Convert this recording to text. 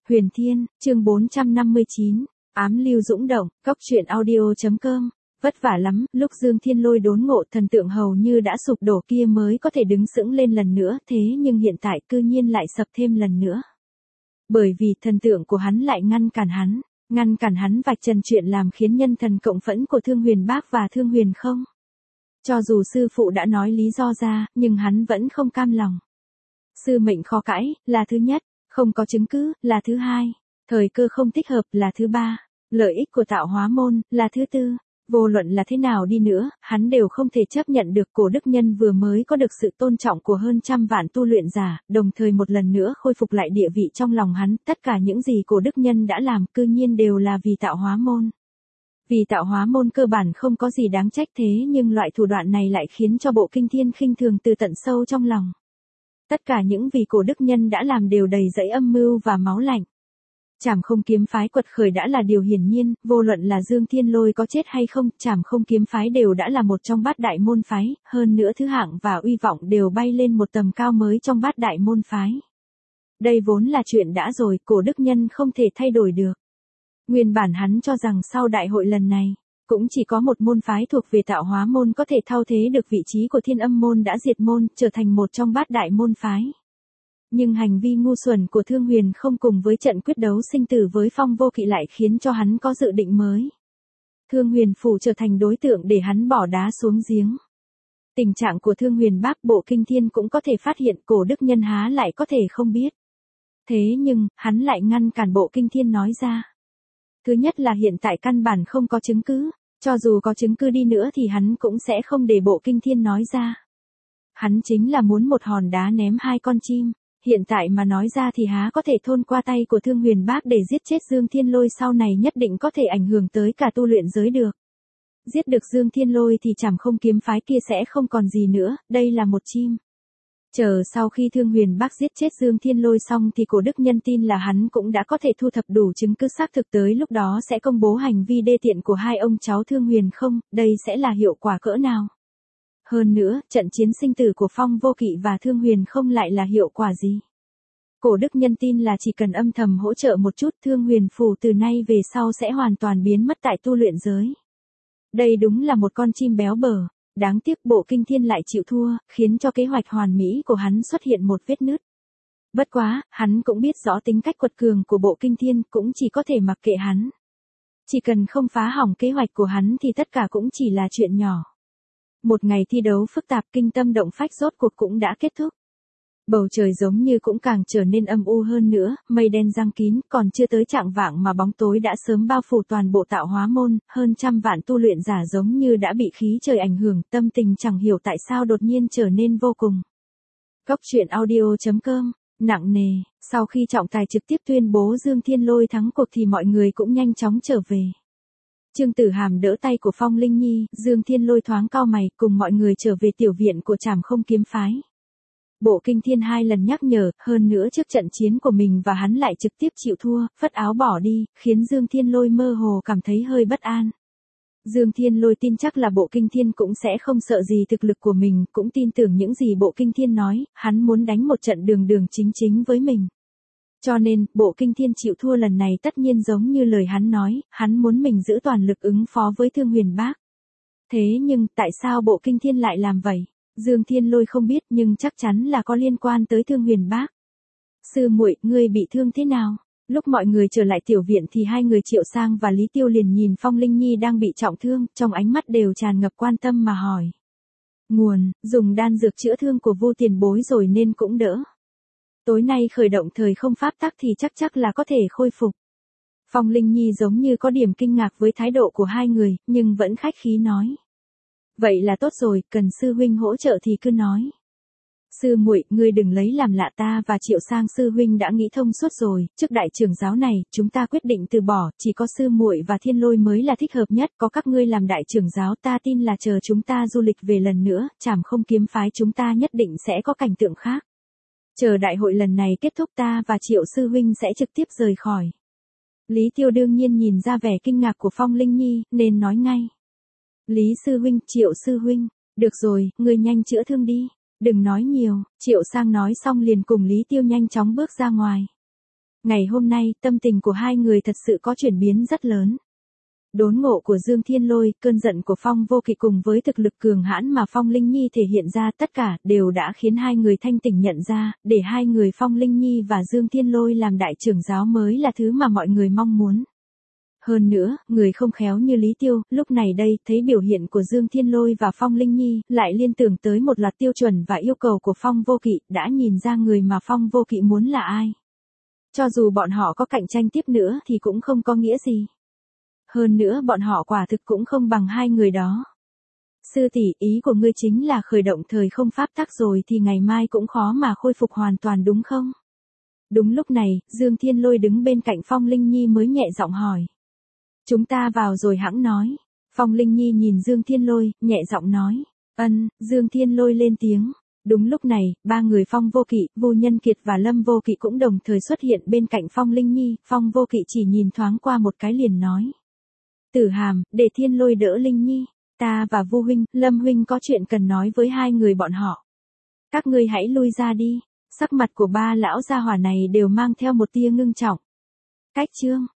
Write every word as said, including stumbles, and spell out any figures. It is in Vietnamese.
Huyền Thiên, chương bốn trăm năm mươi chín, ám lưu dũng động, cốc truyện audio.com. Vất vả lắm, lúc Dương Thiên Lôi đốn ngộ thần tượng hầu như đã sụp đổ kia mới có thể đứng sững lên lần nữa, thế nhưng hiện tại cư nhiên lại sập thêm lần nữa. Bởi vì thần tượng của hắn lại ngăn cản hắn, ngăn cản hắn vạch trần chuyện làm khiến nhân thần cộng phẫn của Thương Huyền Bác và Thương Huyền không. Cho dù sư phụ đã nói lý do ra, nhưng hắn vẫn không cam lòng. Sư mệnh khó cãi, là thứ nhất, không có chứng cứ, là thứ hai, thời cơ không thích hợp, là thứ ba, lợi ích của tạo hóa môn, là thứ tư. Vô luận là thế nào đi nữa, hắn đều không thể chấp nhận được cổ đức nhân vừa mới có được sự tôn trọng của hơn trăm vạn tu luyện giả, đồng thời một lần nữa khôi phục lại địa vị trong lòng hắn, tất cả những gì cổ đức nhân đã làm cư nhiên đều là vì tạo hóa môn. Vì tạo hóa môn cơ bản không có gì đáng trách, thế nhưng loại thủ đoạn này lại khiến cho bộ kinh thiên khinh thường từ tận sâu trong lòng. Tất cả những vì cổ đức nhân đã làm đều đầy dẫy âm mưu và máu lạnh. Trảm Không kiếm phái quật khởi đã là điều hiển nhiên, vô luận là Dương Thiên Lôi có chết hay không, Trảm Không kiếm phái đều đã là một trong bát đại môn phái, hơn nữa thứ hạng và uy vọng đều bay lên một tầm cao mới trong bát đại môn phái. Đây vốn là chuyện đã rồi, cổ đức nhân không thể thay đổi được. Nguyên bản hắn cho rằng sau đại hội lần này, cũng chỉ có một môn phái thuộc về tạo hóa môn có thể thao thế được vị trí của Thiên Âm môn đã diệt môn, trở thành một trong bát đại môn phái. Nhưng hành vi ngu xuẩn của Thương Huyền không cùng với trận quyết đấu sinh tử với Phong Vô Kỵ lại khiến cho hắn có dự định mới. Thương Huyền phủ trở thành đối tượng để hắn bỏ đá xuống giếng. Tình trạng của Thương Huyền Bác bộ kinh thiên cũng có thể phát hiện, cổ đức nhân há lại có thể không biết. Thế nhưng, hắn lại ngăn cản bộ kinh thiên nói ra. Thứ nhất là hiện tại căn bản không có chứng cứ, cho dù có chứng cứ đi nữa thì hắn cũng sẽ không để bộ kinh thiên nói ra. Hắn chính là muốn một hòn đá ném hai con chim. Hiện tại mà nói ra thì há có thể thôn qua tay của Thương Huyền Bác để giết chết Dương Thiên Lôi, sau này nhất định có thể ảnh hưởng tới cả tu luyện giới được. Giết được Dương Thiên Lôi thì Trảm Không kiếm phái kia sẽ không còn gì nữa, đây là một chim. Chờ sau khi Thương Huyền Bác giết chết Dương Thiên Lôi xong thì cổ đức nhân tin là hắn cũng đã có thể thu thập đủ chứng cứ xác thực, tới lúc đó sẽ công bố hành vi đê tiện của hai ông cháu Thương Huyền không, đây sẽ là hiệu quả cỡ nào. Hơn nữa, trận chiến sinh tử của Phong Vô Kỵ và Thương Huyền không lại là hiệu quả gì. Cổ đức nhân tin là chỉ cần âm thầm hỗ trợ một chút, Thương Huyền phủ từ nay về sau sẽ hoàn toàn biến mất tại tu luyện giới. Đây đúng là một con chim béo bở, đáng tiếc bộ kinh thiên lại chịu thua, khiến cho kế hoạch hoàn mỹ của hắn xuất hiện một vết nứt. Bất quá, hắn cũng biết rõ tính cách quật cường của bộ kinh thiên, cũng chỉ có thể mặc kệ hắn. Chỉ cần không phá hỏng kế hoạch của hắn thì tất cả cũng chỉ là chuyện nhỏ. Một ngày thi đấu phức tạp kinh tâm động phách rốt cuộc cũng đã kết thúc. Bầu trời giống như cũng càng trở nên âm u hơn nữa, mây đen giăng kín, còn chưa tới chạng vạng mà bóng tối đã sớm bao phủ toàn bộ tạo hóa môn, hơn trăm vạn tu luyện giả giống như đã bị khí trời ảnh hưởng, tâm tình chẳng hiểu tại sao đột nhiên trở nên vô cùng. Cốc truyện audio.com, nặng nề, sau khi trọng tài trực tiếp tuyên bố Dương Thiên Lôi thắng cuộc thì mọi người cũng nhanh chóng trở về. Trương Tử Hàm đỡ tay của Phong Linh Nhi, Dương Thiên Lôi thoáng cau mày, cùng mọi người trở về tiểu viện của Trảm Không kiếm phái. Bộ kinh thiên hai lần nhắc nhở, hơn nữa trước trận chiến của mình và hắn lại trực tiếp chịu thua, phất áo bỏ đi, khiến Dương Thiên Lôi mơ hồ cảm thấy hơi bất an. Dương Thiên Lôi tin chắc là bộ kinh thiên cũng sẽ không sợ gì thực lực của mình, cũng tin tưởng những gì bộ kinh thiên nói, hắn muốn đánh một trận đường đường chính chính với mình. Cho nên, bộ kinh thiên chịu thua lần này tất nhiên giống như lời hắn nói, hắn muốn mình giữ toàn lực ứng phó với Thương Huyền Bác. Thế nhưng, tại sao bộ kinh thiên lại làm vậy? Dương Thiên Lôi không biết, nhưng chắc chắn là có liên quan tới Thương Huyền Bác. Sư muội, ngươi bị thương thế nào? Lúc mọi người trở lại tiểu viện thì hai người Triệu Sang và Lý Tiêu liền nhìn Phong Linh Nhi đang bị trọng thương, trong ánh mắt đều tràn ngập quan tâm mà hỏi. Nguồn, dùng đan dược chữa thương của Vu tiền bối rồi nên cũng đỡ. Tối nay khởi động thời không pháp tắc thì chắc chắc là có thể khôi phục. Phong Linh Nhi giống như có điểm kinh ngạc với thái độ của hai người, nhưng vẫn khách khí nói. Vậy là tốt rồi, cần sư huynh hỗ trợ thì cứ nói. Sư muội, ngươi đừng lấy làm lạ, ta và Triệu Sang sư huynh đã nghĩ thông suốt rồi, trước đại trưởng giáo này, chúng ta quyết định từ bỏ, chỉ có sư muội và Thiên Lôi mới là thích hợp nhất, có các ngươi làm đại trưởng giáo, ta tin là chờ chúng ta du lịch về lần nữa, Trảm Không kiếm phái chúng ta nhất định sẽ có cảnh tượng khác. Chờ đại hội lần này kết thúc ta và Triệu sư huynh sẽ trực tiếp rời khỏi. Lý Tiêu đương nhiên nhìn ra vẻ kinh ngạc của Phong Linh Nhi, nên nói ngay. Lý sư huynh, Triệu sư huynh, được rồi, ngươi nhanh chữa thương đi, đừng nói nhiều. Triệu Sang nói xong liền cùng Lý Tiêu nhanh chóng bước ra ngoài. Ngày hôm nay, tâm tình của hai người thật sự có chuyển biến rất lớn. Đốn ngộ của Dương Thiên Lôi, cơn giận của Phong Vô Kỵ cùng với thực lực cường hãn mà Phong Linh Nhi thể hiện ra, tất cả đều đã khiến hai người thanh tỉnh nhận ra, để hai người Phong Linh Nhi và Dương Thiên Lôi làm đại trưởng giáo mới là thứ mà mọi người mong muốn. Hơn nữa, người không khéo như Lý Tiêu, lúc này đây, thấy biểu hiện của Dương Thiên Lôi và Phong Linh Nhi, lại liên tưởng tới một loạt tiêu chuẩn và yêu cầu của Phong Vô Kỵ, đã nhìn ra người mà Phong Vô Kỵ muốn là ai. Cho dù bọn họ có cạnh tranh tiếp nữa thì cũng không có nghĩa gì. Hơn nữa bọn họ quả thực cũng không bằng hai người đó. Sư tỷ, ý của ngươi chính là khởi động thời không pháp tắc rồi thì ngày mai cũng khó mà khôi phục hoàn toàn đúng không? Đúng lúc này, Dương Thiên Lôi đứng bên cạnh Phong Linh Nhi mới nhẹ giọng hỏi. Chúng ta vào rồi hẵng nói. Phong Linh Nhi nhìn Dương Thiên Lôi, nhẹ giọng nói. Ân, Dương Thiên Lôi lên tiếng. Đúng lúc này, ba người Phong Vô Kỵ, Vu Nhân Kiệt và Lâm Vô Kỵ cũng đồng thời xuất hiện bên cạnh Phong Linh Nhi. Phong Vô Kỵ chỉ nhìn thoáng qua một cái liền nói. Tử Hàm, để Thiên Lôi đỡ Linh Nhi. Ta và Vu huynh, Lâm huynh có chuyện cần nói với hai người bọn họ. Các ngươi hãy lui ra đi. Sắc mặt của ba lão gia hỏa này đều mang theo một tia ngưng trọng. Cách chương